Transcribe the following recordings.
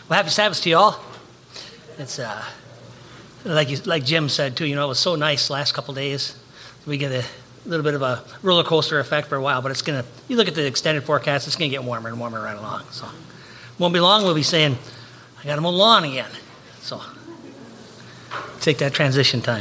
Well, happy Sabbath to you all. It's like Jim said too. It was so nice the last couple days. We get a little bit of a roller coaster effect for a while, but it's gonna. You look at the extended forecast; it's gonna get warmer and warmer right along. So, won't be long. We'll be saying, "I got to mow the lawn again." So, take that transition time.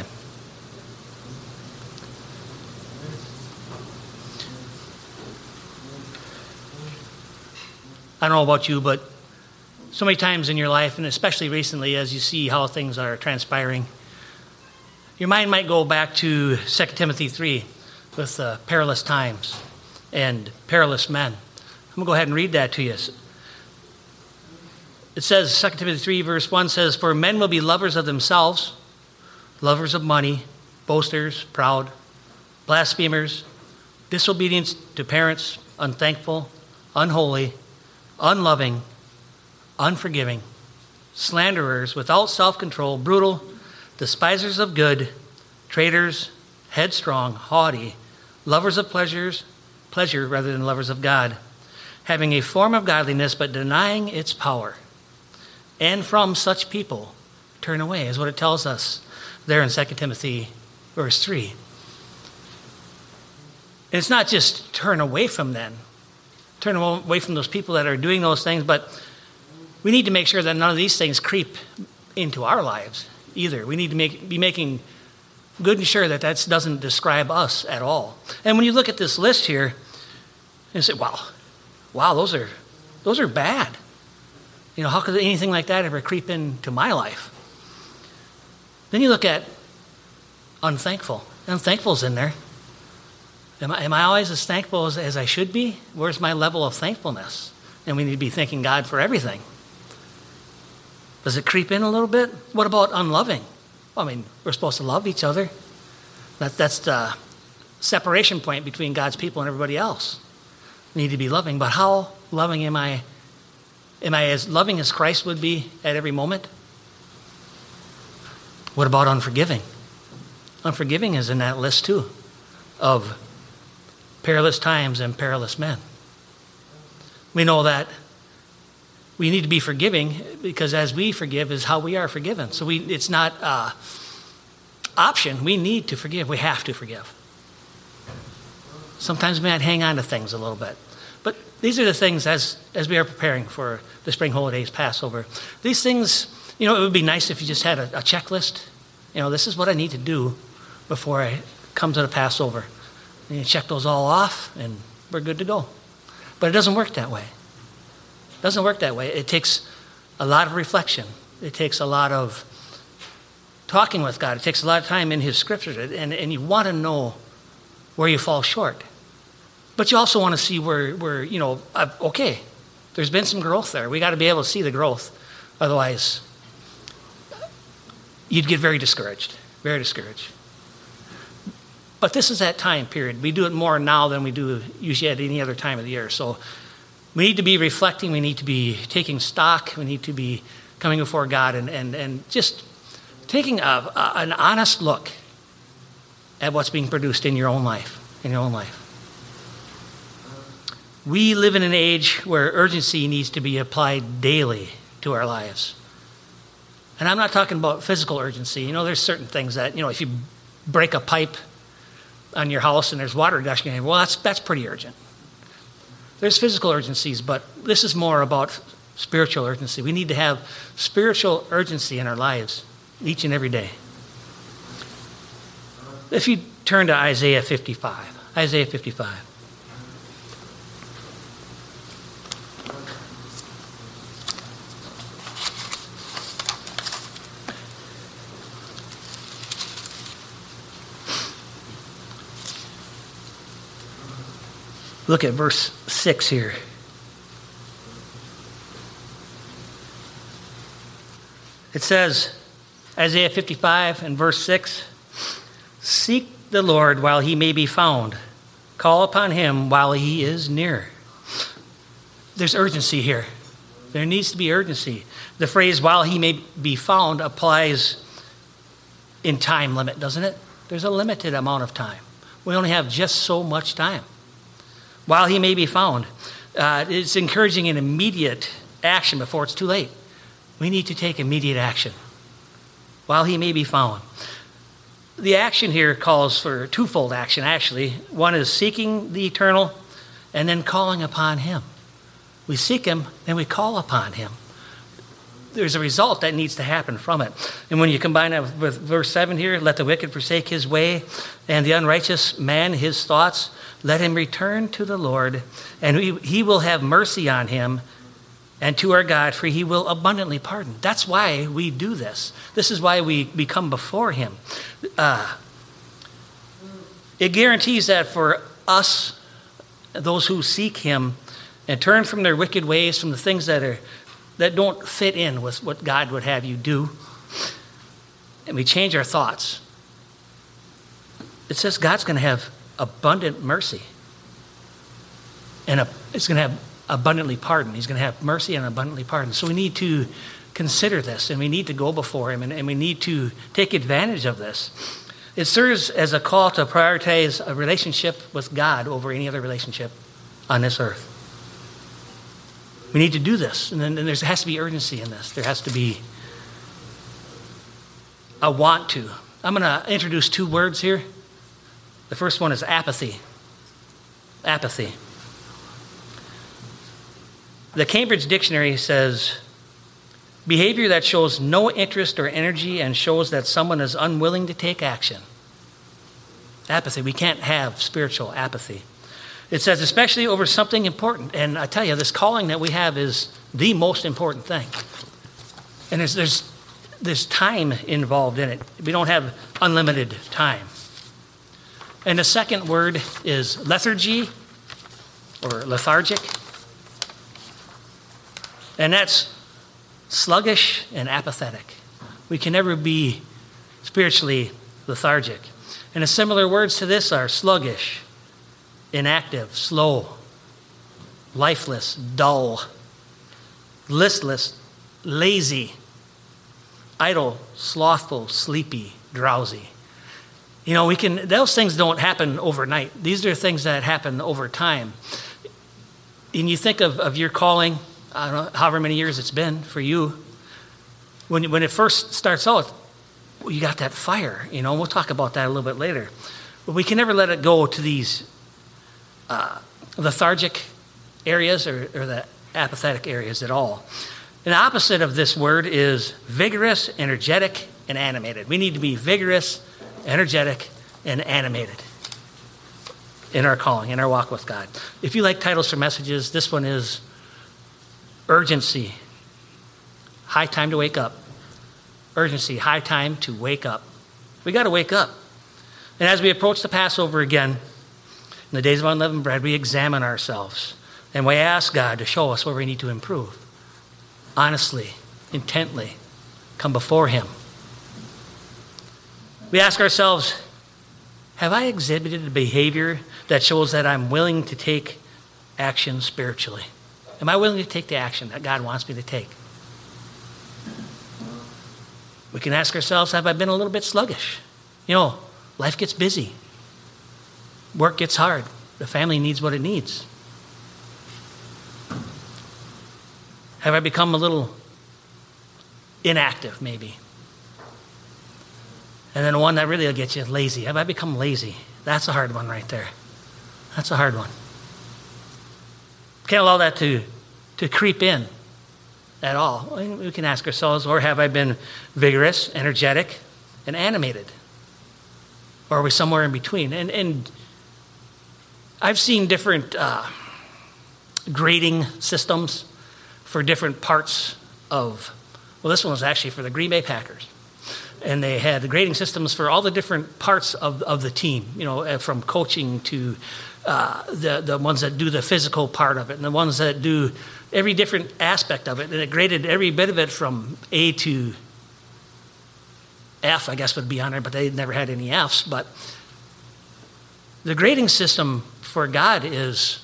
I don't know about you, but so many times in your life, and especially recently as you see how things are transpiring, your mind might go back to 2 Timothy 3 with perilous times and perilous men. I'm going to go ahead and read that to you. It says, 2 Timothy 3 verse 1 says, "For men will be lovers of themselves, lovers of money, boasters, proud, blasphemers, disobedient to parents, unthankful, unholy, unloving, unforgiving, slanderers, without self-control, brutal, despisers of good, traitors, headstrong, haughty, lovers of pleasure rather than lovers of God, having a form of godliness but denying its power. And from such people turn away," is what it tells us there in 2 Timothy verse 3. And it's not just turn away from them, turn away from those people that are doing those things, but we need to make sure that none of these things creep into our lives either. We need to be making good and sure that doesn't describe us at all. And when you look at this list here, and say, wow, those are bad. How could anything like that ever creep into my life? Then you look at unthankful. Unthankful's in there. Am I always as thankful as I should be? Where's my level of thankfulness? And we need to be thanking God for everything. Does it creep in a little bit? What about unloving? We're supposed to love each other. That's the separation point between God's people and everybody else. We need to be loving, but how loving am I? Am I as loving as Christ would be at every moment? What about unforgiving? Unforgiving is in that list too, of perilous times and perilous men. We know that we need to be forgiving because as we forgive is how we are forgiven. So it's not an option. We need to forgive. We have to forgive. Sometimes we might hang on to things a little bit. But these are the things as we are preparing for the spring holidays, Passover. These things, it would be nice if you just had a checklist. This is what I need to do before I come to the Passover. And you check those all off, and we're good to go. But it doesn't work that way. It doesn't work that way. It takes a lot of reflection. It takes a lot of talking with God. It takes a lot of time in His Scriptures, and you want to know where you fall short. But you also want to see where okay, there's been some growth there. We got to be able to see the growth. Otherwise, you'd get very discouraged, very discouraged. But this is that time period. We do it more now than we do usually at any other time of the year. So we need to be reflecting. We need to be taking stock. We need to be coming before God and just taking an honest look at what's being produced in your own life. We live in an age where urgency needs to be applied daily to our lives. And I'm not talking about physical urgency. There's certain things that, if you break a pipe on your house and there's water gushing in, well, that's pretty urgent. There's physical urgencies, but this is more about spiritual urgency. We need to have spiritual urgency in our lives each and every day. If you turn to Isaiah 55. Isaiah 55. Look at verse 6 here. It says, Isaiah 55 and verse 6, "Seek the Lord while he may be found. Call upon him while he is near." There's urgency here. There needs to be urgency. The phrase "while he may be found" applies in time limit, doesn't it? There's a limited amount of time. We only have just so much time. While he may be found. It's encouraging an immediate action before it's too late. we need to take immediate action while he may be found. The action here calls for twofold action, actually. One is seeking the eternal and then calling upon him. We seek him, then we call upon him. There's a result that needs to happen from it. And when you combine that with verse 7 here, let the wicked forsake his way and the unrighteous man his thoughts, let him return to the Lord, and he will have mercy on him, and to our God, for he will abundantly pardon. That's why we do this. This is why we come before him. It guarantees that for us, those who seek him and turn from their wicked ways, from the things that don't fit in with what God would have you do, and we change our thoughts, it says God's going to have abundant mercy. And it's going to have abundantly pardon. He's going to have mercy and abundantly pardon. So we need to consider this, and we need to go before him, and we need to take advantage of this. It serves as a call to prioritize a relationship with God over any other relationship on this earth. We need to do this, and then there has to be urgency in this. There has to be a want to. I'm going to introduce two words here. The first one is apathy. Apathy. The Cambridge Dictionary says, behavior that shows no interest or energy and shows that someone is unwilling to take action. Apathy. We can't have spiritual apathy. It says, especially over something important. And I tell you, this calling that we have is the most important thing. And there's time involved in it. We don't have unlimited time. And the second word is lethargy or lethargic. And that's sluggish and apathetic. We can never be spiritually lethargic. And the similar words to this are sluggish, inactive, slow, lifeless, dull, listless, lazy, idle, slothful, sleepy, drowsy. You know, those things don't happen overnight. These are things that happen over time. And you think of your calling, I don't know, however many years it's been for you. When it first starts out, you got that fire, you know, we'll talk about that a little bit later. But we can never let it go to these lethargic areas or the apathetic areas at all. And the opposite of this word is vigorous, energetic, and animated. We need to be vigorous, energetic, and animated in our calling, in our walk with God. If you like titles for messages, this one is urgency, high time to wake up. Urgency, high time to wake up. We got to wake up. And as we approach the Passover again, in the days of unleavened bread, we examine ourselves and we ask God to show us where we need to improve. Honestly, intently, come before him. We ask ourselves, have I exhibited a behavior that shows that I'm willing to take action spiritually? Am I willing to take the action that God wants me to take? We can ask ourselves, have I been a little bit sluggish? You know, life gets busy. Work gets hard. The family needs what it needs. Have I become a little inactive, maybe? And then the one that really will get you, lazy. Have I become lazy? That's a hard one right there. That's a hard one. Can't allow that to creep in at all. We can ask ourselves, or have I been vigorous, energetic, and animated? Or are we somewhere in between? And I've seen different grading systems for different parts of, well, this one was actually for the Green Bay Packers. And they had the grading systems for all the different parts of the team, you know, from coaching to the ones that do the physical part of it and the ones that do every different aspect of it. And it graded every bit of it from A to F, I guess would be on there, but they never had any Fs. But the grading system for God it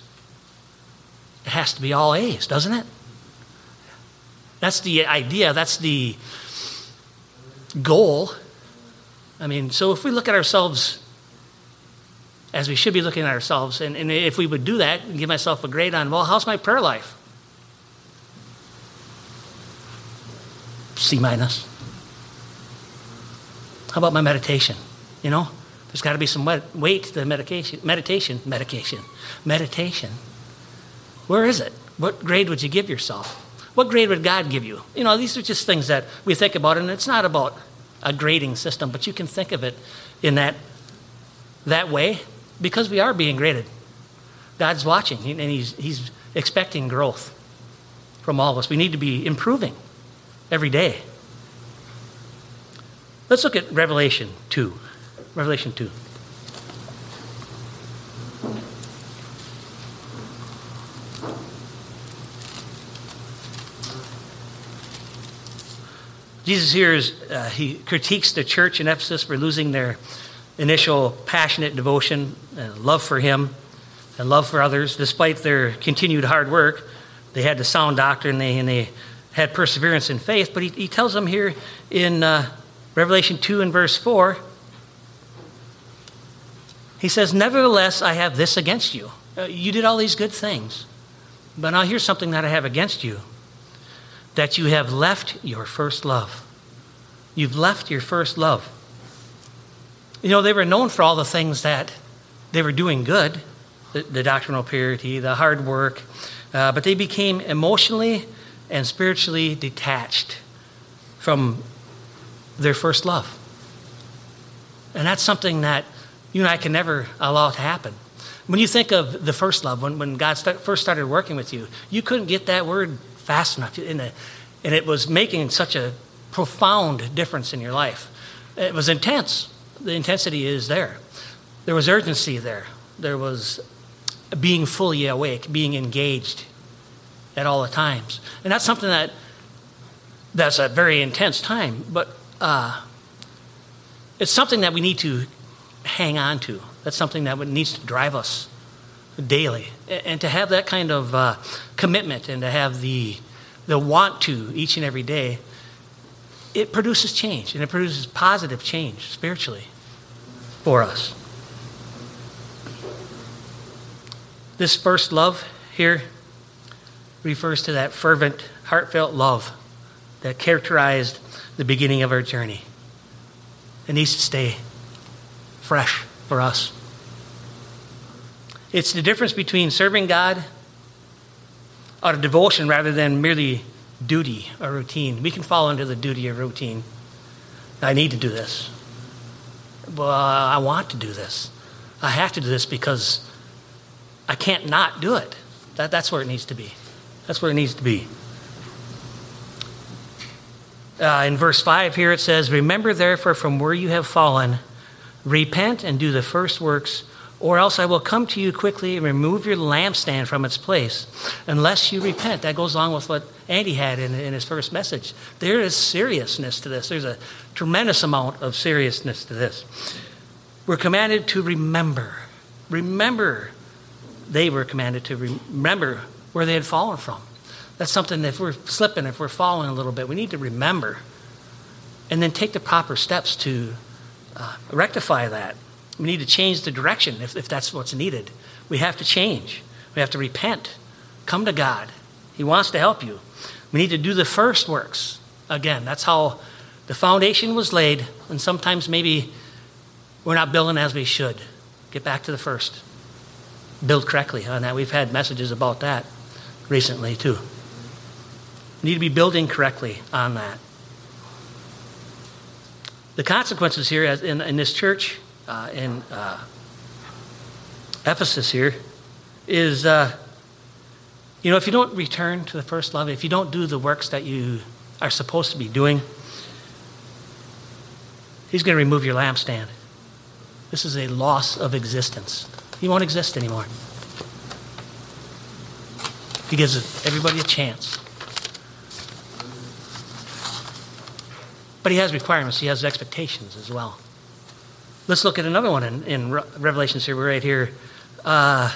has to be all A's, doesn't it? That's the idea. That's the goal. I mean, so if we look at ourselves as we should be looking at ourselves, and if we would do that and give myself a grade on, well, how's my prayer life? C minus. How about my meditation? You know, there's got to be some weight to the meditation. Where is it? What grade would you give yourself? What grade would God give you? You know, these are just things that we think about, and it's not about a grading system, but you can think of it in that way because we are being graded. God's watching, and he's expecting growth from all of us. We need to be improving every day. Let's look at Revelation 2. Revelation 2. Jesus here he critiques the church in Ephesus for losing their initial passionate devotion and love for him and love for others. Despite their continued hard work, they had the sound doctrine and they had perseverance in faith. But he tells them here in Revelation 2 and verse 4, he says, "Nevertheless, I have this against you. You did all these good things, but now here's something that I have against you, that you have left your first love." You've left your first love. You know, they were known for all the things that they were doing good, the doctrinal purity, the hard work, but they became emotionally and spiritually detached from their first love. And that's something that you and I can never allow to happen. When you think of the first love, when God first started working with you, you couldn't get that word fast enough, and it was making such a profound difference in your life. It was intense. The intensity is there. There was urgency there. There was being fully awake, being engaged at all the times. And that's something that's a very intense time, but it's something that we need to hang on to. That's something that needs to drive us daily. And to have that kind of commitment and to have the want to each and every day, it produces change, and it produces positive change spiritually for us. This first love here refers to that fervent, heartfelt love that characterized the beginning of our journey. It needs to stay fresh for us. It's the difference between serving God out of devotion rather than merely duty or routine. We can fall into the duty or routine. I need to do this. Well, I want to do this. I have to do this because I can't not do it. That's where it needs to be. That's where it needs to be. In verse 5 here it says, "Remember therefore from where you have fallen, repent and do the first works, or else I will come to you quickly and remove your lampstand from its place, unless you repent." That goes along with what Andy had in his first message. There is seriousness to this. There's a tremendous amount of seriousness to this. We're commanded to remember. Remember. They were commanded to remember where they had fallen from. That's something, if we're slipping, if we're falling a little bit, we need to remember and then take the proper steps to rectify that. We need to change the direction if that's what's needed. We have to change. We have to repent. Come to God. He wants to help you. We need to do the first works. Again, that's how the foundation was laid, and sometimes maybe we're not building as we should. Get back to the first. Build correctly on that. We've had messages about that recently too. We need to be building correctly on that. The consequences here in this church in Ephesus here is, if you don't return to the first love, if you don't do the works that you are supposed to be doing, he's going to remove your lampstand. This is a loss of existence. You won't exist anymore. He gives everybody a chance. But he has requirements. He has expectations as well. Let's look at another one in Revelations here. We're right here. The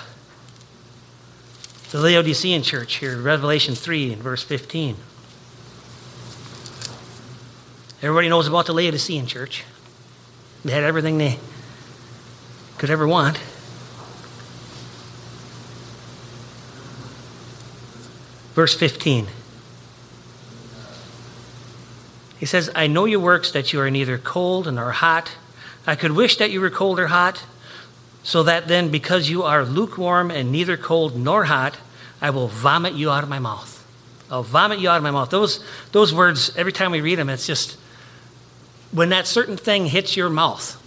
Laodicean church here, Revelation 3 and verse 15. Everybody knows about the Laodicean church. They had everything they could ever want. Verse 15. He says, I know your works, that you are neither cold nor hot. I could wish that you were cold or hot, so that then, because you are lukewarm and neither cold nor hot, I will vomit you out of my mouth. I'll vomit you out of my mouth. Those words, every time we read them, it's just, when that certain thing hits your mouth,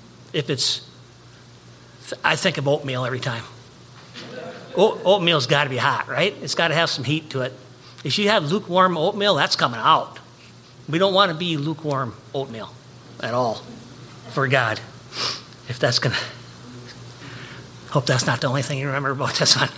I think of oatmeal every time. Oatmeal's got to be hot, right? It's got to have some heat to it. If you have lukewarm oatmeal, that's coming out. We don't want to be lukewarm oatmeal at all for God. If that's going to... Hope that's not the only thing you remember about this one.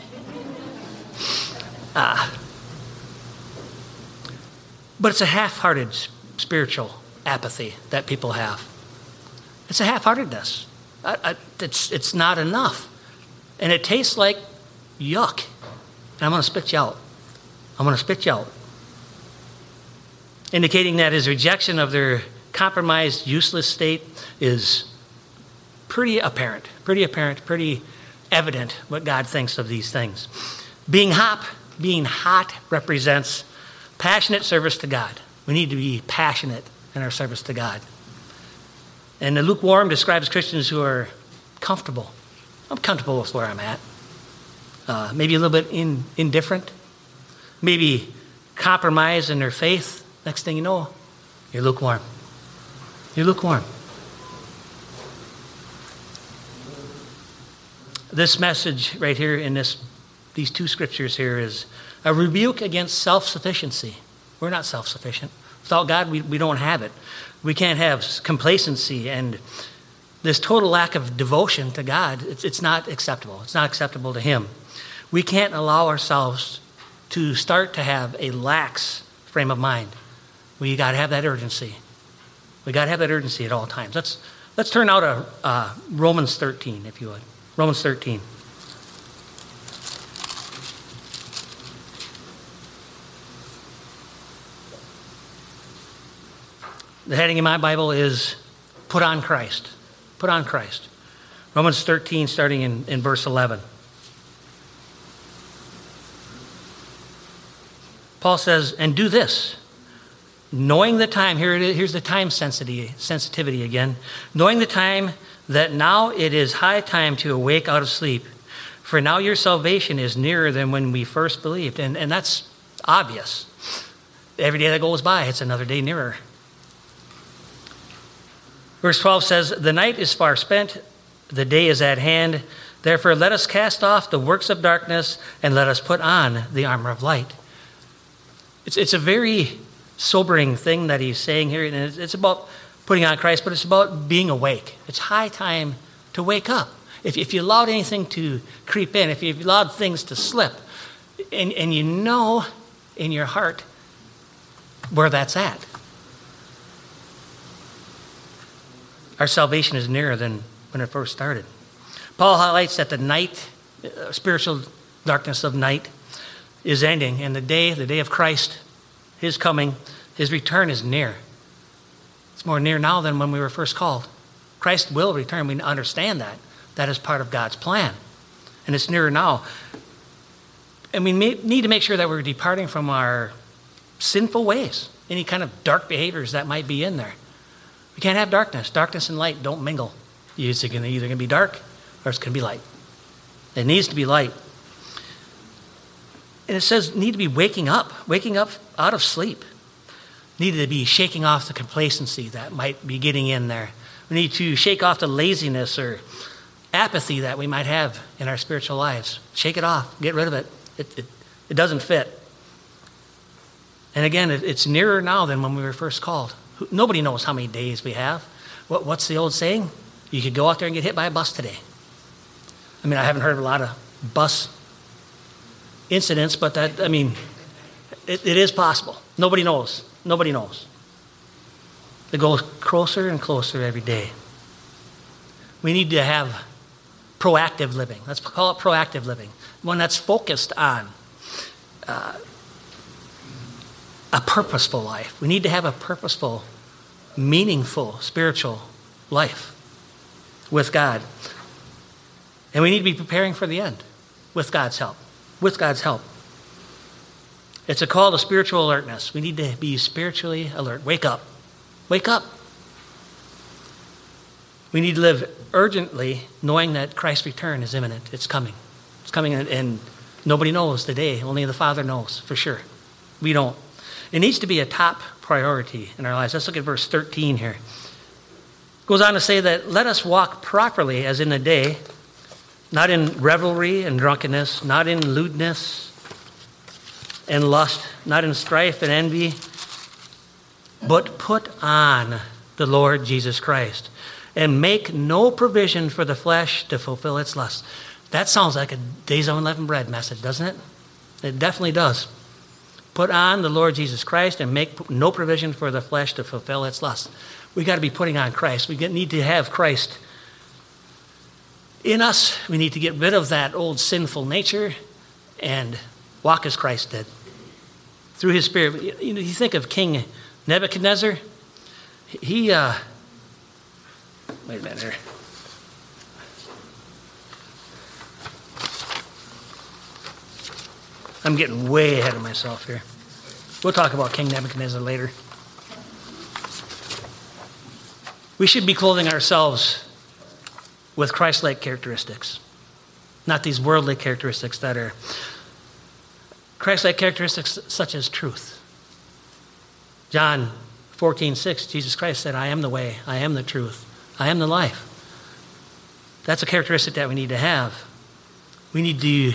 But it's a half-hearted spiritual apathy that people have. It's a half-heartedness. It's not enough. And it tastes like yuck. And I'm going to spit you out. I'm going to spit you out. Indicating that his rejection of their compromised, useless state is pretty apparent, pretty evident what God thinks of these things. Being hot represents passionate service to God. We need to be passionate in our service to God. And the lukewarm describes Christians who are comfortable. I'm comfortable with where I'm at. Maybe a little bit indifferent. Maybe compromise in their faith. Next thing you know, you're lukewarm. You're lukewarm. This message right here in these two scriptures here is a rebuke against self-sufficiency. We're not self-sufficient. Without God, we don't have it. We can't have complacency and this total lack of devotion to God. It's not acceptable. It's not acceptable to Him. We can't allow ourselves to start to have a lax frame of mind. We got to have that urgency. We got to have that urgency at all times. Let's turn now to Romans 13, if you would. Romans 13. The heading in my Bible is Put on Christ. Put on Christ. Romans 13, starting in verse 11. Paul says, and do this, knowing the time, here's the time sensitivity again, knowing the time that now it is high time to awake out of sleep, for now your salvation is nearer than when we first believed. And that's obvious. Every day that goes by, it's another day nearer. Verse 12 says, the night is far spent, the day is at hand. Therefore, let us cast off the works of darkness and let us put on the armor of light. It's a very sobering thing that he's saying here. And it's about putting on Christ, but it's about being awake. It's high time to wake up. If you allowed anything to creep in, if you allowed things to slip, and you know in your heart where that's at, our salvation is nearer than when it first started. Paul highlights that the night, spiritual darkness of night, is ending, and the day of Christ, His coming, His return is near. It's more near now than when we were first called. Christ will return. We understand that. That is part of God's plan. And it's nearer now. And we need to make sure that we're departing from our sinful ways, any kind of dark behaviors that might be in there. We can't have darkness. Darkness and light don't mingle. It's either going to be dark or it's going to be light. It needs to be light. And it says need to be waking up out of sleep. Need to be shaking off the complacency that might be getting in there. We need to shake off the laziness or apathy that we might have in our spiritual lives. Shake it off. Get rid of it. It doesn't fit. And again, it's nearer now than when we were first called. Nobody knows how many days we have. What's the old saying? You could go out there and get hit by a bus today. I mean, I haven't heard of a lot of bus incidents, but it is possible. Nobody knows. Nobody knows. It goes closer and closer every day. We need to have proactive living. Let's call it proactive living. One that's focused on a purposeful life. We need to have a purposeful, meaningful, spiritual life with God. And we need to be preparing for the end with God's help. With God's help. It's a call to spiritual alertness. We need to be spiritually alert. Wake up. Wake up. We need to live urgently, knowing that Christ's return is imminent. It's coming. It's coming, and nobody knows the day. Only the Father knows for sure. We don't. It needs to be a top priority in our lives. Let's look at verse 13 here. It goes on to say that let us walk properly as in the day, not in revelry and drunkenness, not in lewdness and lust, not in strife and envy, but put on the Lord Jesus Christ and make no provision for the flesh to fulfill its lusts. That sounds like a Days of Unleavened Bread message, doesn't it? It definitely does. Put on the Lord Jesus Christ and make no provision for the flesh to fulfill its lusts. We got to be putting on Christ. We need to have Christ in us. We need to get rid of that old sinful nature and walk as Christ did. Through his Spirit. You think of King Nebuchadnezzar. Wait a minute here. I'm getting way ahead of myself here. We'll talk about King Nebuchadnezzar later. We should be clothing ourselves with Christ-like characteristics, not these worldly characteristics that are Christ-like characteristics such as truth. John 14:6, Jesus Christ said, I am the way, I am the truth, I am the life. That's a characteristic that we need to have. We need to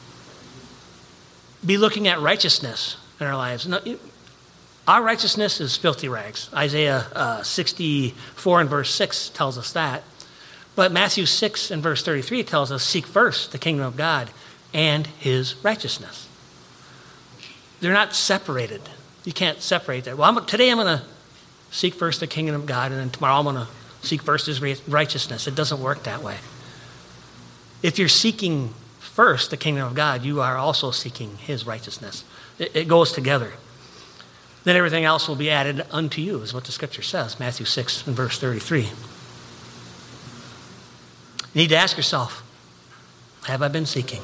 be looking at righteousness in our lives. Our righteousness is filthy rags. Isaiah 64 and verse 6 tells us that. But Matthew 6 and verse 33 tells us, seek first the kingdom of God and his righteousness. They're not separated. You can't separate that. Well, today I'm going to seek first the kingdom of God, and then tomorrow I'm going to seek first his righteousness. It doesn't work that way. If you're seeking first the kingdom of God, you are also seeking his righteousness. It goes together. Then everything else will be added unto you, is what the scripture says, Matthew 6 and verse 33. You need to ask yourself, have I been seeking?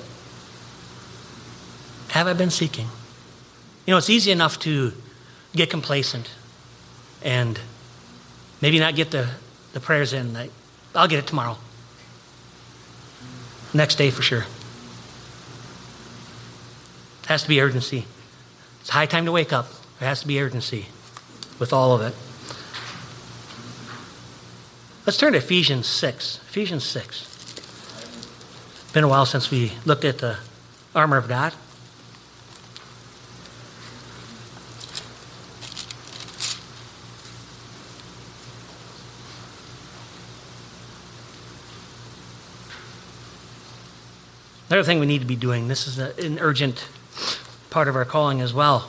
Have I been seeking? You know, it's easy enough to get complacent and maybe not get the prayers in. I'll get it tomorrow. Next day for sure. It has to be urgency. It's high time to wake up. There has to be urgency with all of it. Let's turn to Ephesians 6. Ephesians 6. It's been a while since we looked at the armor of God. Another thing we need to be doing, this is an urgent part of our calling as well.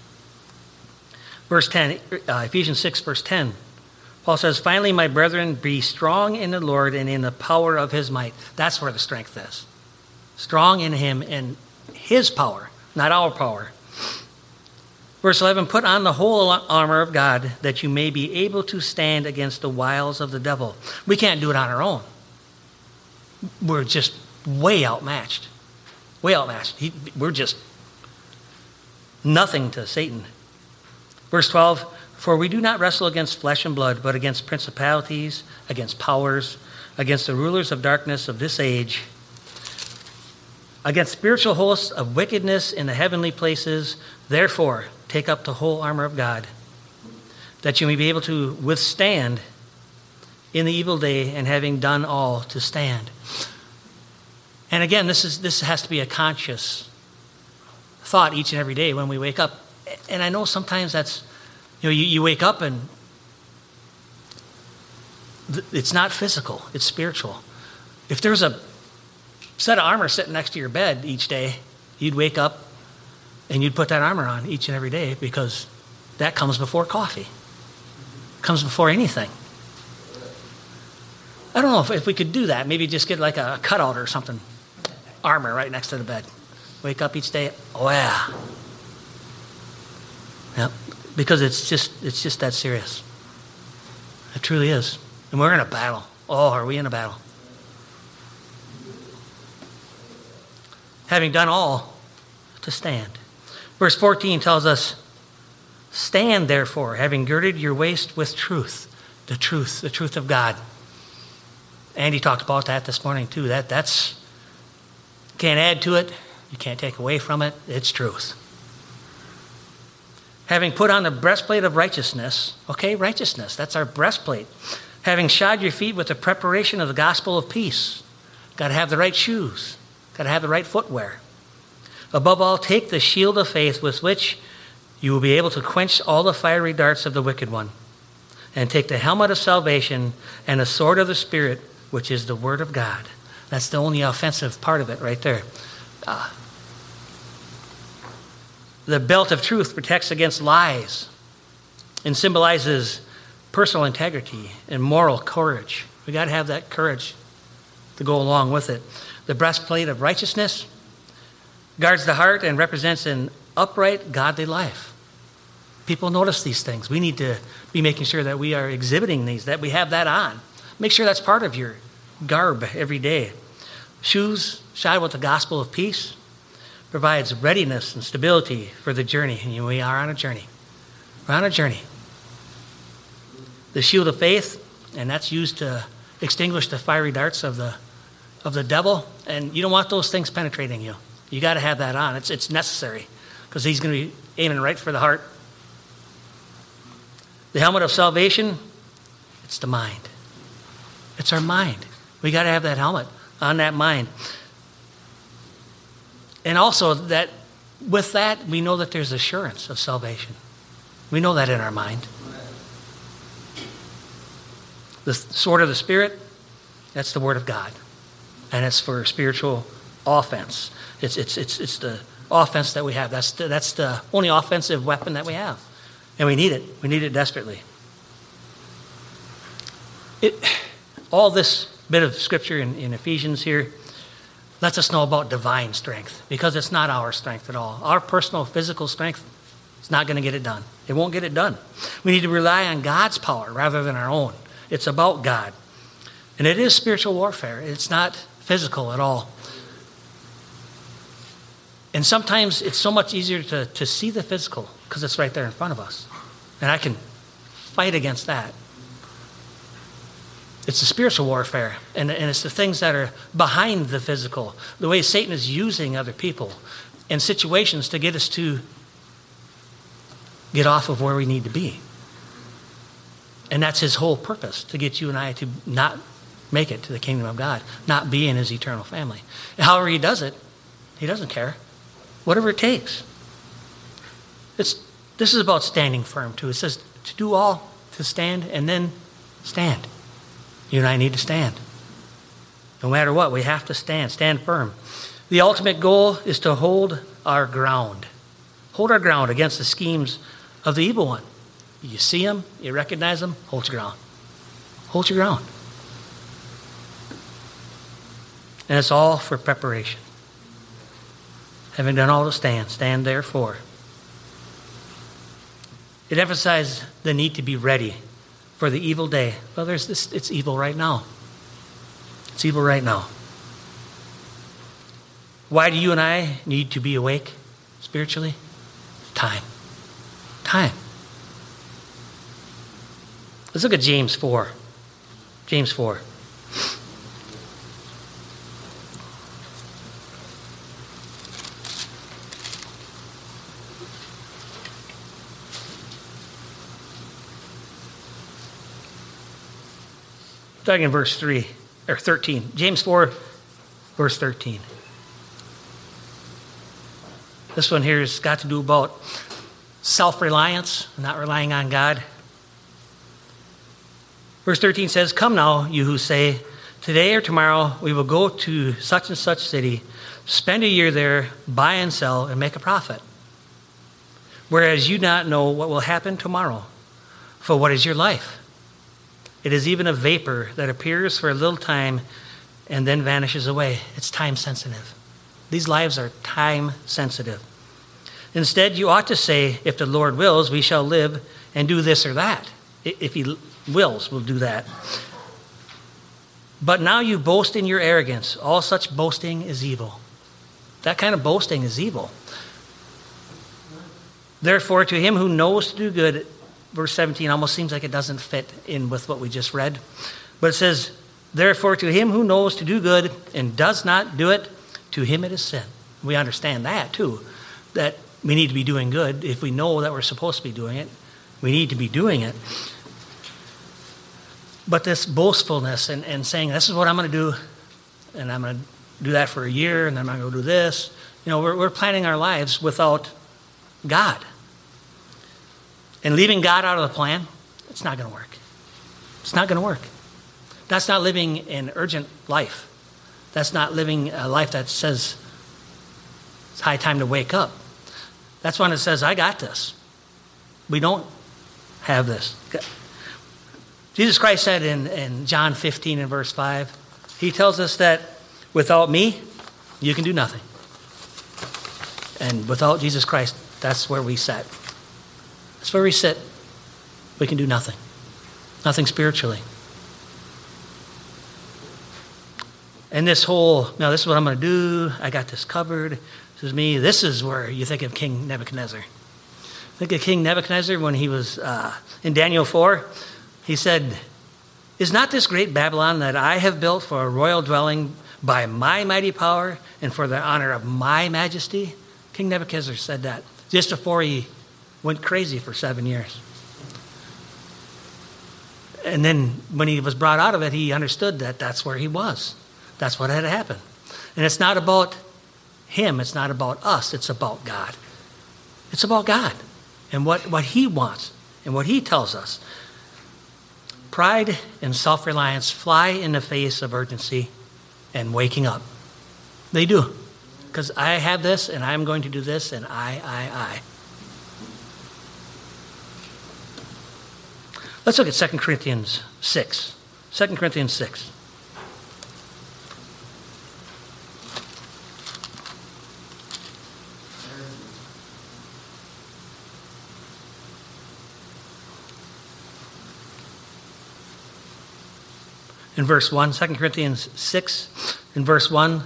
Verse 10, Ephesians 6, verse 10. Paul says, finally, my brethren, be strong in the Lord and in the power of his might. That's where the strength is. Strong in him and his power, not our power. Verse 11, put on the whole armor of God that you may be able to stand against the wiles of the devil. We can't do it on our own. We're just way outmatched. Way outmatched. We're just nothing to Satan. Verse 12, for we do not wrestle against flesh and blood, but against principalities, against powers, against the rulers of darkness of this age, against spiritual hosts of wickedness in the heavenly places. Therefore, take up the whole armor of God, that you may be able to withstand in the evil day, and having done all, to stand. And again, this has to be a conscious thought each and every day when we wake up. And I know sometimes that's, you wake up and it's not physical, it's spiritual. If there's a set of armor sitting next to your bed each day, you'd wake up and you'd put that armor on each and every day, because that comes before coffee, comes before anything. I don't know if we could do that. Maybe just get like a cutout or something, armor right next to the bed. Wake up each day, oh yeah. Yep. Because it's just that serious. It truly is. And we're in a battle. Oh, are we in a battle? Having done all, to stand. Verse 14 tells us, stand therefore, having girded your waist with truth, the truth of God. Andy talked about that this morning too. That's can't add to it, you can't take away from it. It's truth. Having put on the breastplate of righteousness, okay, righteousness, that's our breastplate. Having shod your feet with the preparation of the gospel of peace. Got to have the right shoes. Got to have the right footwear. Above all, take the shield of faith with which you will be able to quench all the fiery darts of the wicked one. And take the helmet of salvation and the sword of the Spirit, which is the word of God. That's the only offensive part of it right there. The belt of truth protects against lies and symbolizes personal integrity and moral courage. We got to have that courage to go along with it. The breastplate of righteousness guards the heart and represents an upright, godly life. People notice these things. We need to be making sure that we are exhibiting these, that we have that on. Make sure that's part of your garb every day. Shoes shod with the gospel of peace provides readiness and stability for the journey. And we are on a journey. We're on a journey. The shield of faith, and that's used to extinguish the fiery darts of the devil. And you don't want those things penetrating you. You got to have that on. It's necessary because he's going to be aiming right for the heart. The helmet of salvation, it's the mind. It's our mind. We got to have that helmet on that mind. And also that with that, we know that there's assurance of salvation. We know that in our mind. The sword of the Spirit, that's the word of God. And it's for spiritual offense. It's the offense that we have. That's the only offensive weapon that we have. And we need it. We need it desperately. All this bit of scripture in Ephesians here lets us know about divine strength, because it's not our strength at all. Our personal physical strength is not going to get it done. It won't get it done. We need to rely on God's power rather than our own. It's about God. And it is spiritual warfare. It's not physical at all. And sometimes it's so much easier to see the physical because it's right there in front of us. And I can fight against that. It's the spiritual warfare, and it's the things that are behind the physical, the way Satan is using other people and situations to get us to get off of where we need to be. And that's his whole purpose, to get you and I to not make it to the kingdom of God, not be in his eternal family. And however he does it, he doesn't care. Whatever it takes. This is about standing firm, too. It says to do all, to stand, and then stand. You and I need to stand. No matter what, we have to stand. Stand firm. The ultimate goal is to hold our ground. Hold our ground against the schemes of the evil one. You see him, you recognize him, hold your ground. Hold your ground. And it's all for preparation. Having done all to stand, stand therefore. It emphasizes the need to be ready for the evil day. Well, it's evil right now. It's evil right now. Why do you and I need to be awake spiritually? Time. Time. Let's look at James 4. James 4. Starting in verse 3 or 13. James 4, verse 13. This one here has got to do about self-reliance, not relying on God. Verse 13 says, "Come now, you who say, today or tomorrow we will go to such and such city, spend a year there, buy and sell, and make a profit. Whereas you not know what will happen tomorrow. For what is your life? It is even a vapor that appears for a little time and then vanishes away." It's time sensitive. These lives are time sensitive. Instead, you ought to say, if the Lord wills, we shall live and do this or that. If he wills, we'll do that. But now you boast in your arrogance. All such boasting is evil. That kind of boasting is evil. Therefore, to him who knows to do good, verse 17 almost seems like it doesn't fit in with what we just read. But it says, therefore, to him who knows to do good and does not do it, to him it is sin. We understand that too, that we need to be doing good. If we know that we're supposed to be doing it, we need to be doing it. But this boastfulness and saying, this is what I'm going to do, and I'm going to do that for a year, and then I'm going to go do this. We're planning our lives without God. And leaving God out of the plan, it's not going to work. It's not going to work. That's not living an urgent life. That's not living a life that says it's high time to wake up. That's when it says, I got this. We don't have this. Jesus Christ said in John 15 and verse 5, he tells us that without me, you can do nothing. And without Jesus Christ, that's where we sit. That's where we sit. We can do nothing. Nothing spiritually. And this whole, now this is what I'm going to do. I got this covered. This is me. This is where you think of King Nebuchadnezzar. Think of King Nebuchadnezzar when he was in Daniel 4. He said, is not this great Babylon that I have built for a royal dwelling by my mighty power and for the honor of my majesty? King Nebuchadnezzar said that just before he went crazy for 7 years. And then when he was brought out of it, he understood that that's where he was. That's what had happened. And it's not about him. It's not about us. It's about God. It's about God and what he wants and what he tells us. Pride and self-reliance fly in the face of urgency and waking up. They do. Because I have this, and I'm going to do this, and I. Let's look at 2 Corinthians 6. 2 Corinthians 6. In verse 1, 2 Corinthians 6, in verse 1,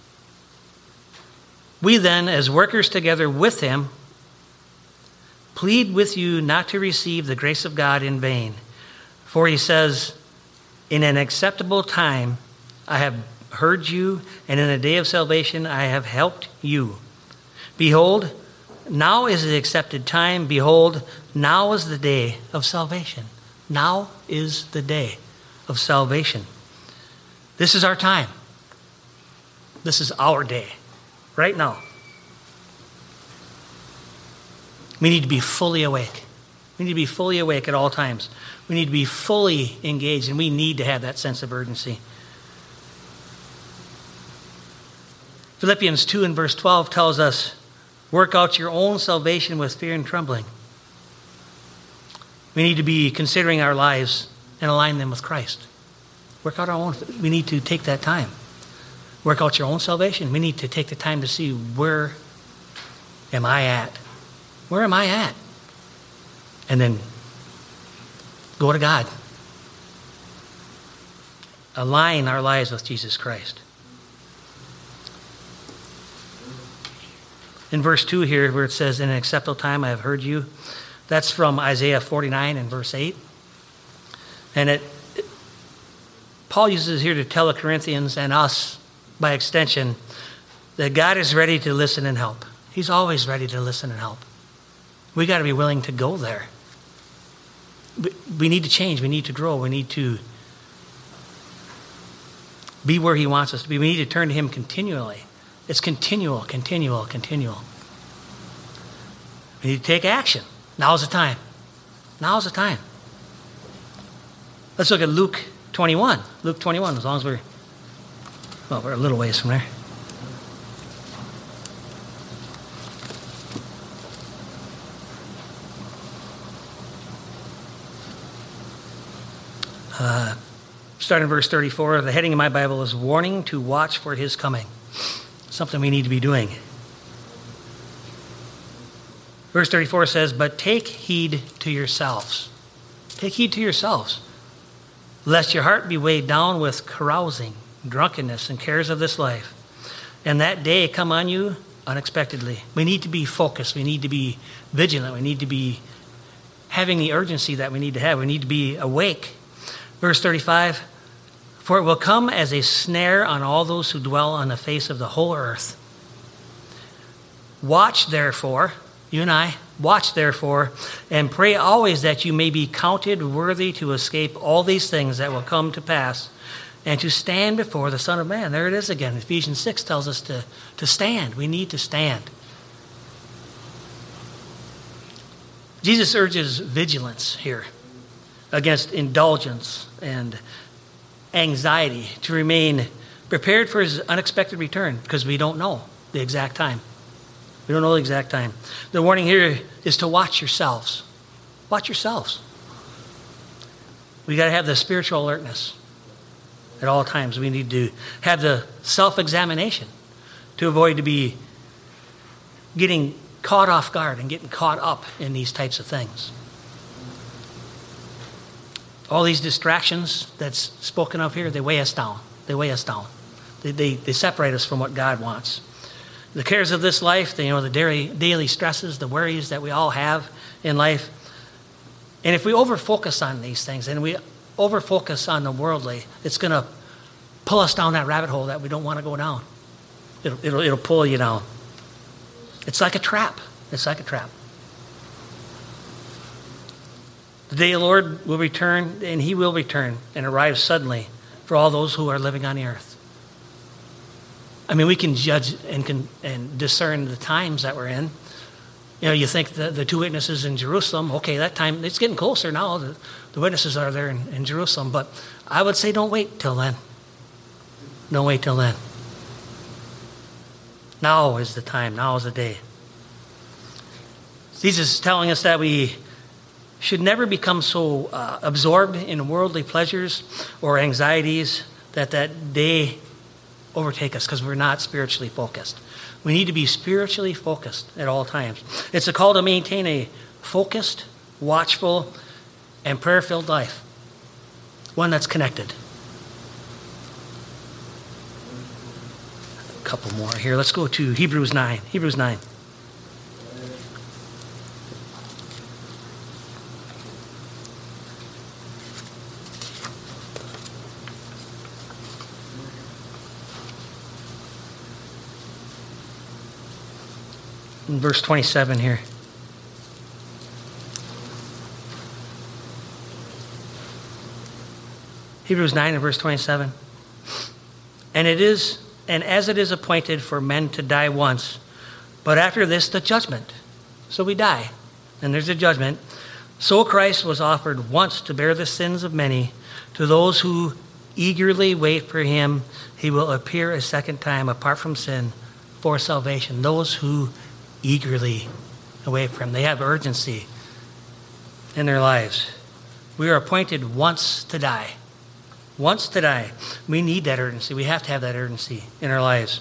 we then, as workers together with him, plead with you not to receive the grace of God in vain. For he says, in an acceptable time I have heard you, and in a day of salvation I have helped you. Behold, now is the accepted time. Behold, now is the day of salvation. Now is the day of salvation. This is our time. This is our day. Right now. We need to be fully awake. We need to be fully awake at all times. We need to be fully engaged, and we need to have that sense of urgency. Philippians 2 and verse 12 tells us, work out your own salvation with fear and trembling. We need to be considering our lives and align them with Christ. Work out our own. We need to take that time. Work out your own salvation. We need to take the time to see, where am I at? Where am I at? And then go to God. Align our lives with Jesus Christ. In verse 2 here, where it says, in an acceptable time I have heard you, that's from Isaiah 49 and verse 8. And Paul uses here to tell the Corinthians and us, by extension, that God is ready to listen and help. He's always ready to listen and help. We got to be willing to go there. We need to change. We need to grow. We need to be where he wants us to be. We need to turn to him continually. It's continual. We need to take action. Now's the time. Now's the time. Let's look at Luke 21. Luke 21, as long as we're a little ways from there. Starting in verse 34, the heading of my Bible is warning to watch for his coming. Something we need to be doing. Verse 34 says, but take heed to yourselves. Take heed to yourselves, lest your heart be weighed down with carousing, drunkenness, and cares of this life, and that day come on you unexpectedly. We need to be focused. We need to be vigilant. We need to be having the urgency that we need to have. We need to be awake. Verse 35, for it will come as a snare on all those who dwell on the face of the whole earth. Watch therefore, you and I, watch therefore, and pray always that you may be counted worthy to escape all these things that will come to pass and to stand before the Son of Man. There it is again. Ephesians 6 tells us to stand. We need to stand. Jesus urges vigilance here against indulgence and anxiety, to remain prepared for his unexpected return, because we don't know the exact time. We don't know the exact time. The warning here is to watch yourselves. Watch yourselves. We got to have the spiritual alertness at all times. We need to have the self-examination to avoid to be getting caught off guard and getting caught up in these types of things. All these distractions that's spoken of here, they weigh us down. They weigh us down. They separate us from what God wants. The cares of this life, the daily stresses, the worries that we all have in life. And if we over-focus on these things and we over-focus on the worldly, it's going to pull us down that rabbit hole that we don't want to go down. It'll pull you down. It's like a trap. It's like a trap. The day the Lord will return, and he will return and arrive suddenly for all those who are living on the earth. I mean, we can judge and discern the times that we're in. You think the two witnesses in Jerusalem, okay, that time, it's getting closer now. The witnesses are there in Jerusalem. But I would say don't wait till then. Don't wait till then. Now is the time. Now is the day. Jesus is telling us that we should never become so absorbed in worldly pleasures or anxieties that day overtake us, because we're not spiritually focused. We need to be spiritually focused at all times. It's a call to maintain a focused, watchful, and prayer-filled life. One that's connected. A couple more here. Let's go to Hebrews 9. Hebrews 9. In verse 27 here. Hebrews 9 and verse 27. And as it is appointed for men to die once, but after this the judgment. So we die, and there's a judgment. So Christ was offered once to bear the sins of many. To those who eagerly wait for him, he will appear a second time apart from sin for salvation. Those who eagerly away from him. They have urgency in their lives. We are appointed once to die. Once to die. We need that urgency. We have to have that urgency in our lives.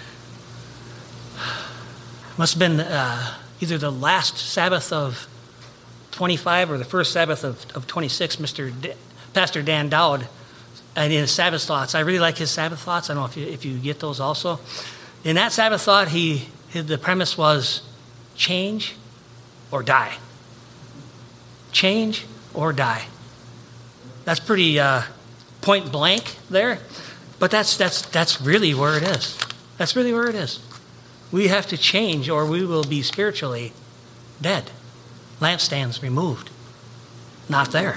Must have been either the last Sabbath of 25 or the first Sabbath of 26, Pastor Dan Dowd, and in his Sabbath thoughts. I really like his Sabbath thoughts. I don't know if you get those also. In that Sabbath thought, the premise was change or die. Change or die. That's pretty point blank there, but that's really where it is. That's really where it is. We have to change or we will be spiritually dead. Lampstands removed. Not there.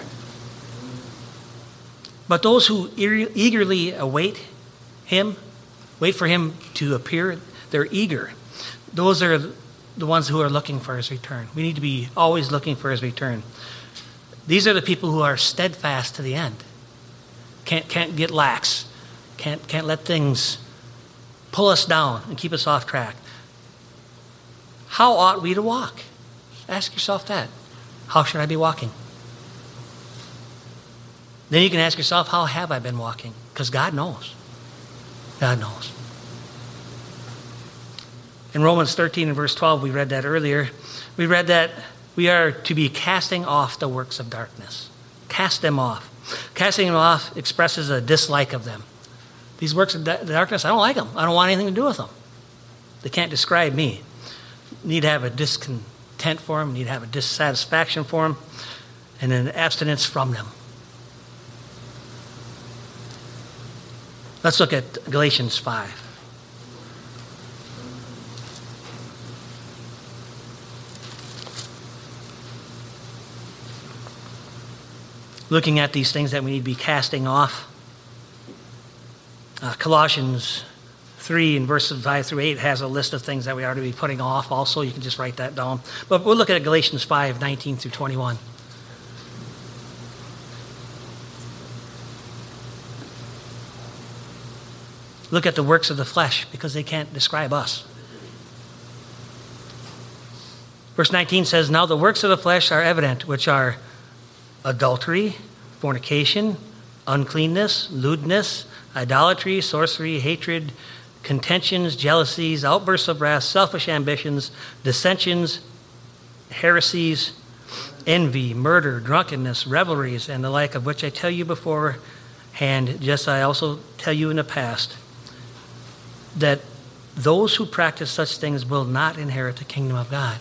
But those who eagerly await him, wait for him to appear, they're eager. Those are the ones who are looking for his return. We need to be always looking for his return. These are the people who are steadfast to the end. Can't get lax. Can't let things pull us down and keep us off track. How ought we to walk? Ask yourself that. How should I be walking? Then you can ask yourself, how have I been walking? Because God knows. God knows. In Romans 13 and verse 12, we read that earlier. We read that we are to be casting off the works of darkness. Cast them off. Casting them off expresses a dislike of them. These works of darkness, I don't like them. I don't want anything to do with them. They can't describe me. You need to have a discontent for them. You need to have a dissatisfaction for them. And an abstinence from them. Let's look at Galatians 5. Looking at these things that we need to be casting off. Colossians 3 and verses 5 through 8 has a list of things that we are to be putting off also. You can just write that down. But we'll look at Galatians 5, 19 through 21. Look at the works of the flesh because they can't describe us. Verse 19 says, "Now the works of the flesh are evident, which are adultery, fornication, uncleanness, lewdness, idolatry, sorcery, hatred, contentions, jealousies, outbursts of wrath, selfish ambitions, dissensions, heresies, envy, murder, drunkenness, revelries, and the like, of which I tell you beforehand, just I also tell you in the past, that those who practice such things will not inherit the kingdom of God."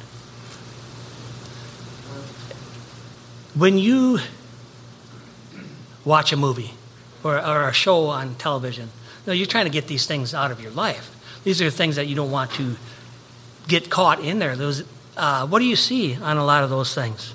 When you watch a movie or a show on television, you're trying to get these things out of your life. These are things that you don't want to get caught in there. What do you see on a lot of those things?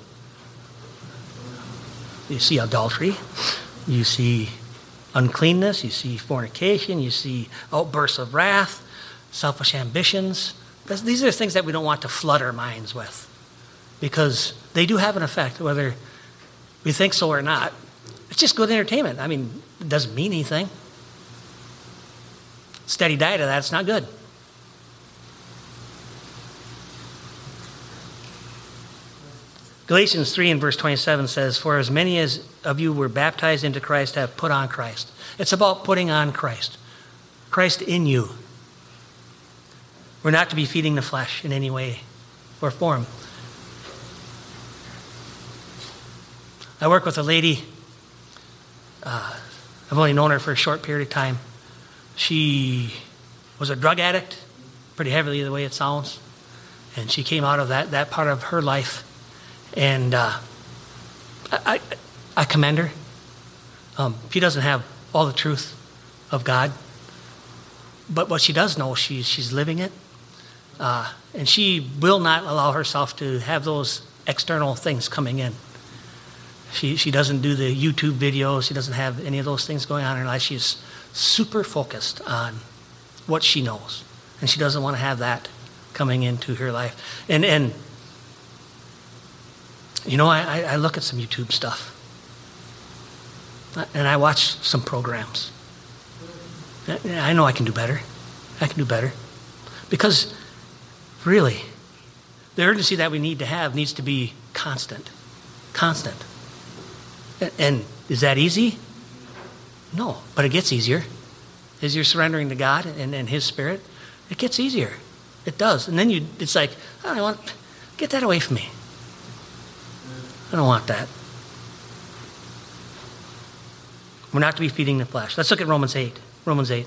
You see adultery. You see uncleanness. You see fornication. You see outbursts of wrath, selfish ambitions. These are things that we don't want to flood our minds with because they do have an effect, whether we think so or not. It's just good entertainment. I mean, it doesn't mean anything. Steady diet of that's not good. Galatians 3 and verse 27 says, "For as many as of you were baptized into Christ have put on Christ." It's about putting on Christ. Christ in you. We're not to be feeding the flesh in any way or form. I work with a lady. I've only known her for a short period of time. She was a drug addict, pretty heavily the way it sounds. And she came out of that part of her life. And I commend her. She doesn't have all the truth of God. But what she does know, she's living it. And she will not allow herself to have those external things coming in. She doesn't do the YouTube videos. She doesn't have any of those things going on in her life. She's super focused on what she knows. And she doesn't want to have that coming into her life. And you know, I look at some YouTube stuff. And I watch some programs. I know I can do better. I can do better. Because, really, the urgency that we need to have needs to be constant. Constant. And is that easy? No, but it gets easier. As you're surrendering to God and His Spirit, it gets easier. It does. And then it's like, get that away from me. I don't want that. We're not to be feeding the flesh. Let's look at Romans 8. Romans 8.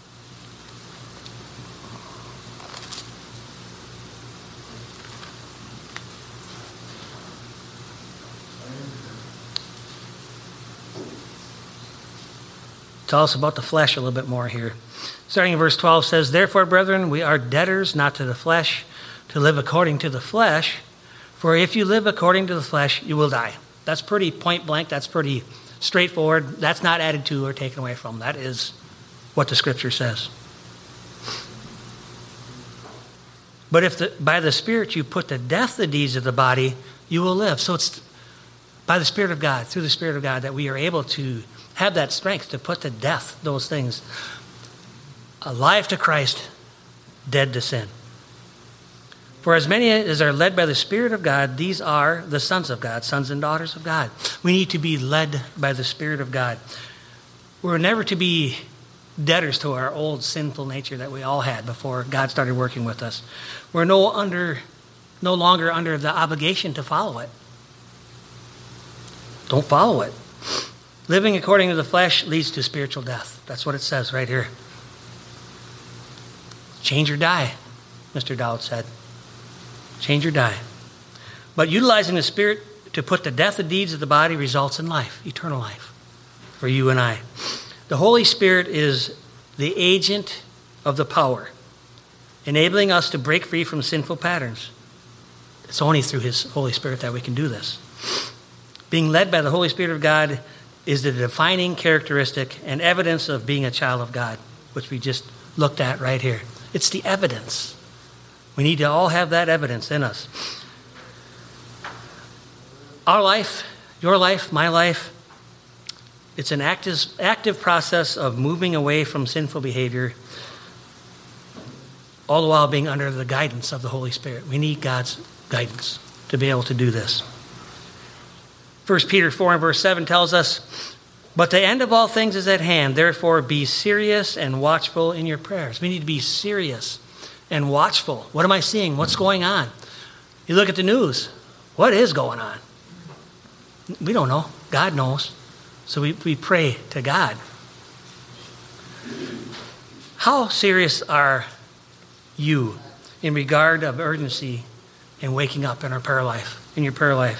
Tell us about the flesh a little bit more here. Starting in verse 12 says, "Therefore, brethren, we are debtors not to the flesh, to live according to the flesh. For if you live according to the flesh, you will die." That's pretty point blank. That's pretty straightforward. That's not added to or taken away from. That is what the Scripture says. But if by the Spirit you put to death the deeds of the body, you will live. So it's by the Spirit of God, through the Spirit of God, that we are able to have that strength to put to death those things. Alive to Christ, dead to sin. For as many as are led by the Spirit of God, these are the sons of God, sons and daughters of God. We need to be led by the Spirit of God. We're never to be debtors to our old sinful nature that we all had before God started working with us. We're no longer under the obligation to follow it. Don't follow it. Living according to the flesh leads to spiritual death. That's what it says right here. Change or die. Mr. Dowd said. Change or die. But utilizing the Spirit to put to death the deeds of the body results in life, eternal life, for you and I. The Holy Spirit is the agent of the power, enabling us to break free from sinful patterns. It's only through His Holy Spirit that we can do this. Being led by the Holy Spirit of God is the defining characteristic and evidence of being a child of God, which we just looked at right here. It's the evidence. We need to all have that evidence in us. Our life, your life, my life, it's an active process of moving away from sinful behavior, all the while being under the guidance of the Holy Spirit. We need God's guidance to be able to do this. 1 Peter 4 and verse 7 tells us, "But the end of all things is at hand. Therefore, be serious and watchful in your prayers." We need to be serious and watchful. What am I seeing? What's going on? You look at the news. What is going on? We don't know. God knows. So we pray to God. How serious are you in regard of urgency in waking up in our prayer life, in your prayer life?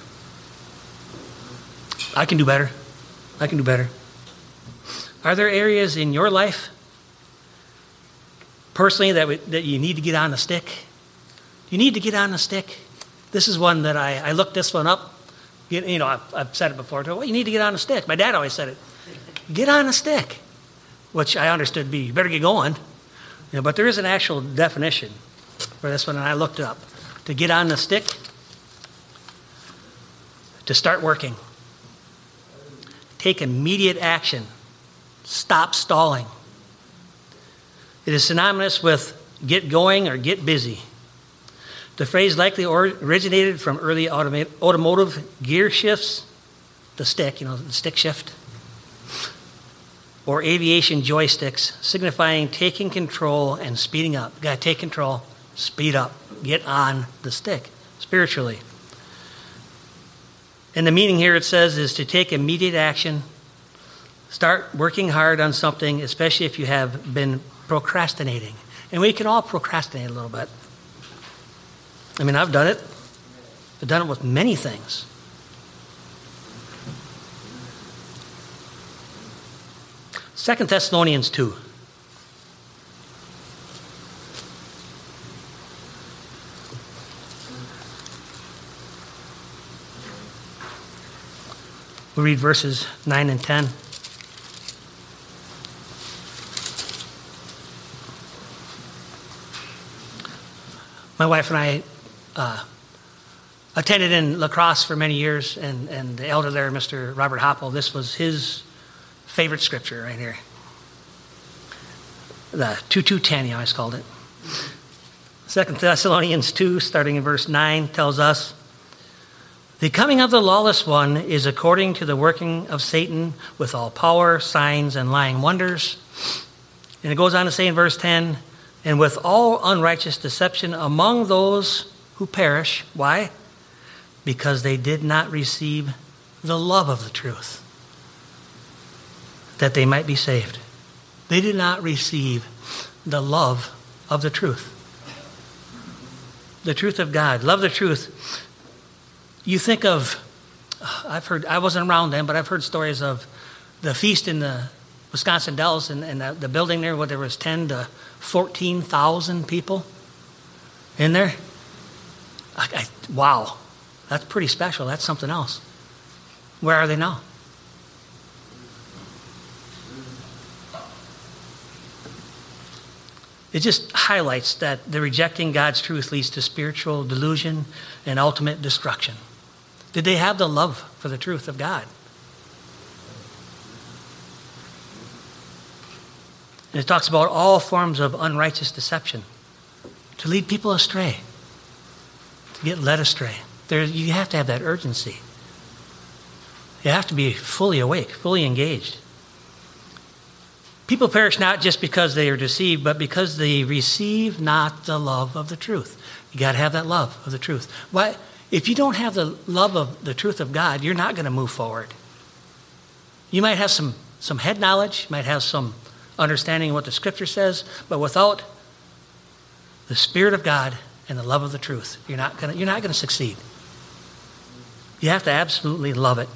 I can do better. I can do better. Are there areas in your life, personally, that you need to get on the stick? You need to get on the stick. This is one that I looked this one up. I've said it before. Well, you need to get on the stick. My dad always said it. Get on the stick, which I understood to be, you better get going. But there is an actual definition for this one, and I looked it up. To get on the stick, to start working. Take immediate action. Stop stalling. It is synonymous with get going or get busy. The phrase likely originated from early automotive gear shifts, the stick, the stick shift, or aviation joysticks, signifying taking control and speeding up. You got to take control, speed up, get on the stick, spiritually. And the meaning here, it says, is to take immediate action, start working hard on something, especially if you have been procrastinating. And we can all procrastinate a little bit. I mean, I've done it. I've done it with many things. Second Thessalonians 2. We'll read verses 9 and 10. My wife and I attended in La Crosse for many years, and the elder there, Mr. Robert Hoppel, this was his favorite scripture right here. The 2:2:10, he always called it. 2 Thessalonians 2, starting in verse 9, tells us, "The coming of the lawless one is according to the working of Satan with all power, signs, and lying wonders." And it goes on to say in verse 10, "And with all unrighteous deception among those who perish." Why? Because they did not receive the love of the truth, that they might be saved. They did not receive the love of the truth. The truth of God. Love the truth. You think of, I wasn't around then, but I've heard stories of the feast in the Wisconsin Dells and the building there where there was 10 to 14,000 people in there. Wow, that's pretty special. That's something else. Where are they now? It just highlights that the rejecting God's truth leads to spiritual delusion and ultimate destruction. Did they have the love for the truth of God? And it talks about all forms of unrighteous deception to lead people astray, to get led astray. You have to have that urgency. You have to be fully awake, fully engaged. People perish not just because they are deceived, but because they receive not the love of the truth. You got to have that love of the truth. Why? If you don't have the love of the truth of God, you're not going to move forward. You might have some head knowledge, you might have some understanding of what the Scripture says, but without the Spirit of God and the love of the truth, you're not gonna succeed. You have to absolutely love it.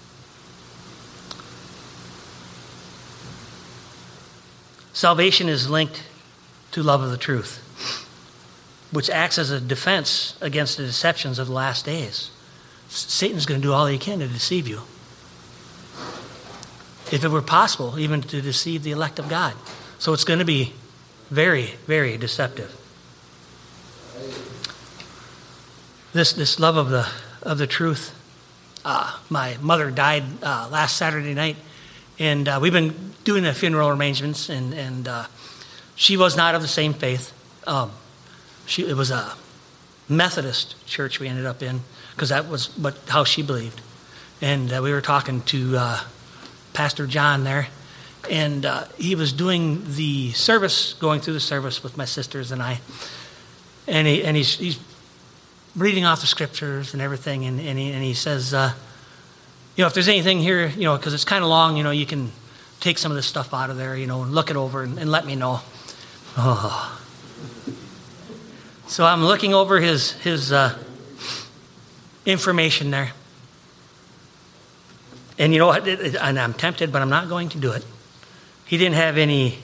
Salvation is linked to love of the truth, which acts as a defense against the deceptions of the last days. Satan's going to do all he can to deceive you. If it were possible, even to deceive the elect of God. So it's going to be very, very deceptive. This love of the truth. My mother died last Saturday night, and we've been doing the funeral arrangements, and she was not of the same faith. It was a Methodist church we ended up in, because that was how she believed. And we were talking to Pastor John there, and he was doing the service, going through the service with my sisters and I, and he's reading off the scriptures and everything, and he says, if there's anything here, because it's kind of long, you can take some of this stuff out of there, and look it over and let me know. Oh. So I'm looking over his information there. And you know what? And I'm tempted, but I'm not going to do it. He didn't have any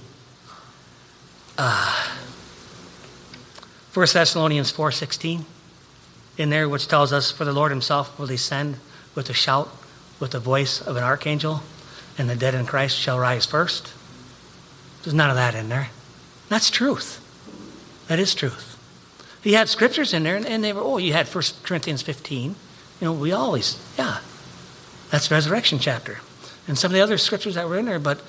1 Thessalonians 4:16 in there, which tells us, for the Lord himself will descend with a shout, with the voice of an archangel, and the dead in Christ shall rise first. There's none of that in there. That's truth. That is truth. He had scriptures in there, and they were, you had 1 Corinthians 15. We always, that's the resurrection chapter. And some of the other scriptures that were in there, but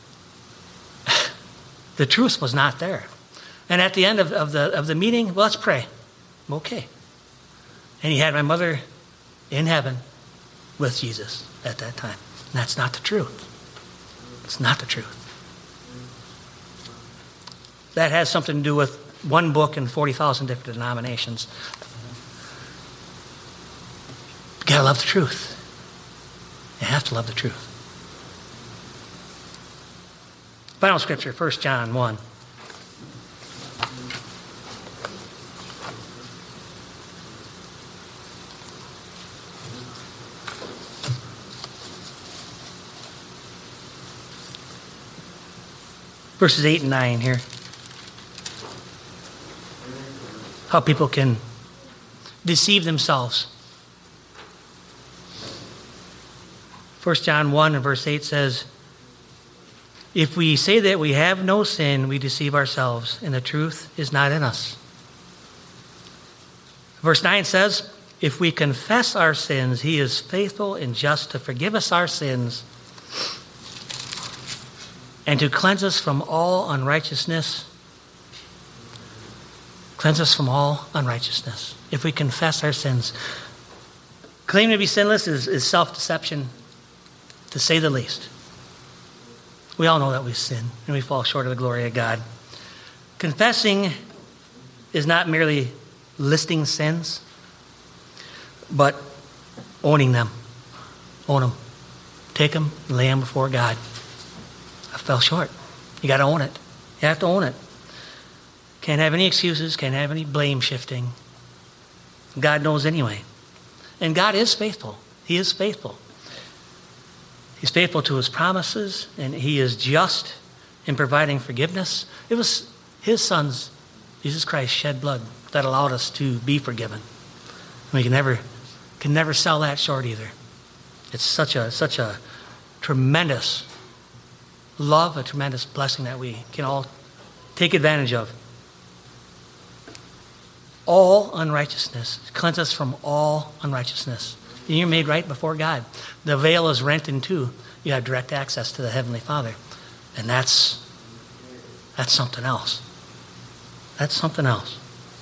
the truth was not there. And at the end of the meeting, well, let's pray. Okay. And he had my mother in heaven with Jesus at that time. And that's not the truth. It's not the truth. That has something to do with one book and 40,000 different denominations. You gotta love the truth. You have to love the truth. Final scripture, 1 John 1. Verses 8 and 9 here. How people can deceive themselves. 1 John 1 and verse 8 says, if we say that we have no sin, we deceive ourselves, and the truth is not in us. Verse 9 says, if we confess our sins, he is faithful and just to forgive us our sins and to cleanse us from all unrighteousness. Cleanse us from all unrighteousness. If we confess our sins. Claiming to be sinless is self-deception, to say the least. We all know that we sin and we fall short of the glory of God. Confessing is not merely listing sins, but owning them. Own them. Take them and lay them before God. I fell short. You got to own it. You have to own it. Can't have any excuses. Can't have any blame shifting. God knows anyway. And God is faithful. He is faithful. He's faithful to his promises, and he is just in providing forgiveness. It was his son's, Jesus Christ, shed blood that allowed us to be forgiven. We can never sell that short either. It's such a tremendous love, a tremendous blessing that we can all take advantage of. All unrighteousness. Cleanse us from all unrighteousness. And you're made right before God. The veil is rent in two. You have direct access to the Heavenly Father. And that's something else. That's something else.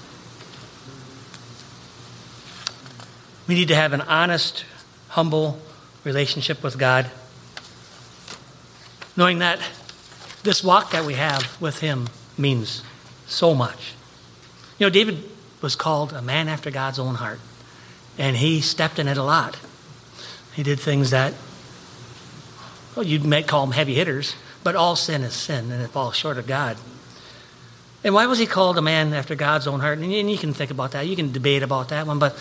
We need to have an honest, humble relationship with God, knowing that this walk that we have with him means so much. David was called a man after God's own heart, and he stepped in it a lot. He did things that, you might call them heavy hitters, but all sin is sin, and it falls short of God. And why was he called a man after God's own heart? And you can think about that. You can debate about that one. But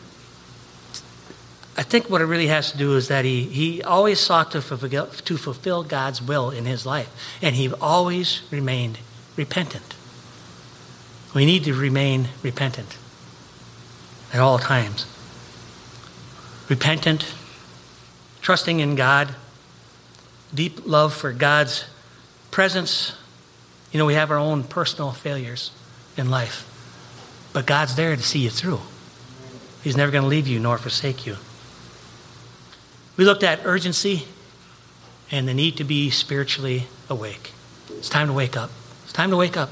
I think what it really has to do is that he always sought to fulfill God's will in his life. And he always remained repentant. We need to remain repentant at all times. Repentant, trusting in God, deep love for God's presence. You know, we have our own personal failures in life, but God's there to see you through. He's never going to leave you nor forsake you. We looked at urgency and the need to be spiritually awake. It's time to wake up. It's time to wake up.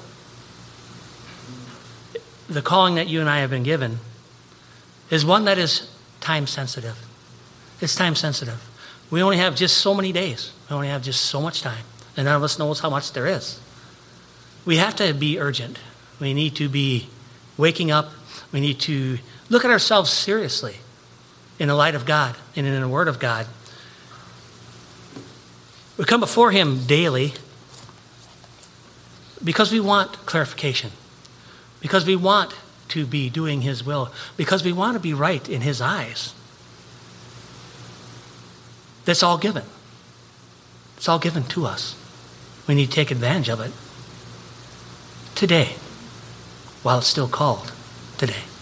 The calling that you and I have been given is one that is time sensitive. It's time sensitive. We only have just so many days. We only have just so much time. And none of us knows how much there is. We have to be urgent. We need to be waking up. We need to look at ourselves seriously in the light of God and in the Word of God. We come before Him daily because we want clarification, because we want to be doing His will, because we want to be right in His eyes. That's all given. It's all given to us. We need to take advantage of it today, while it's still called today.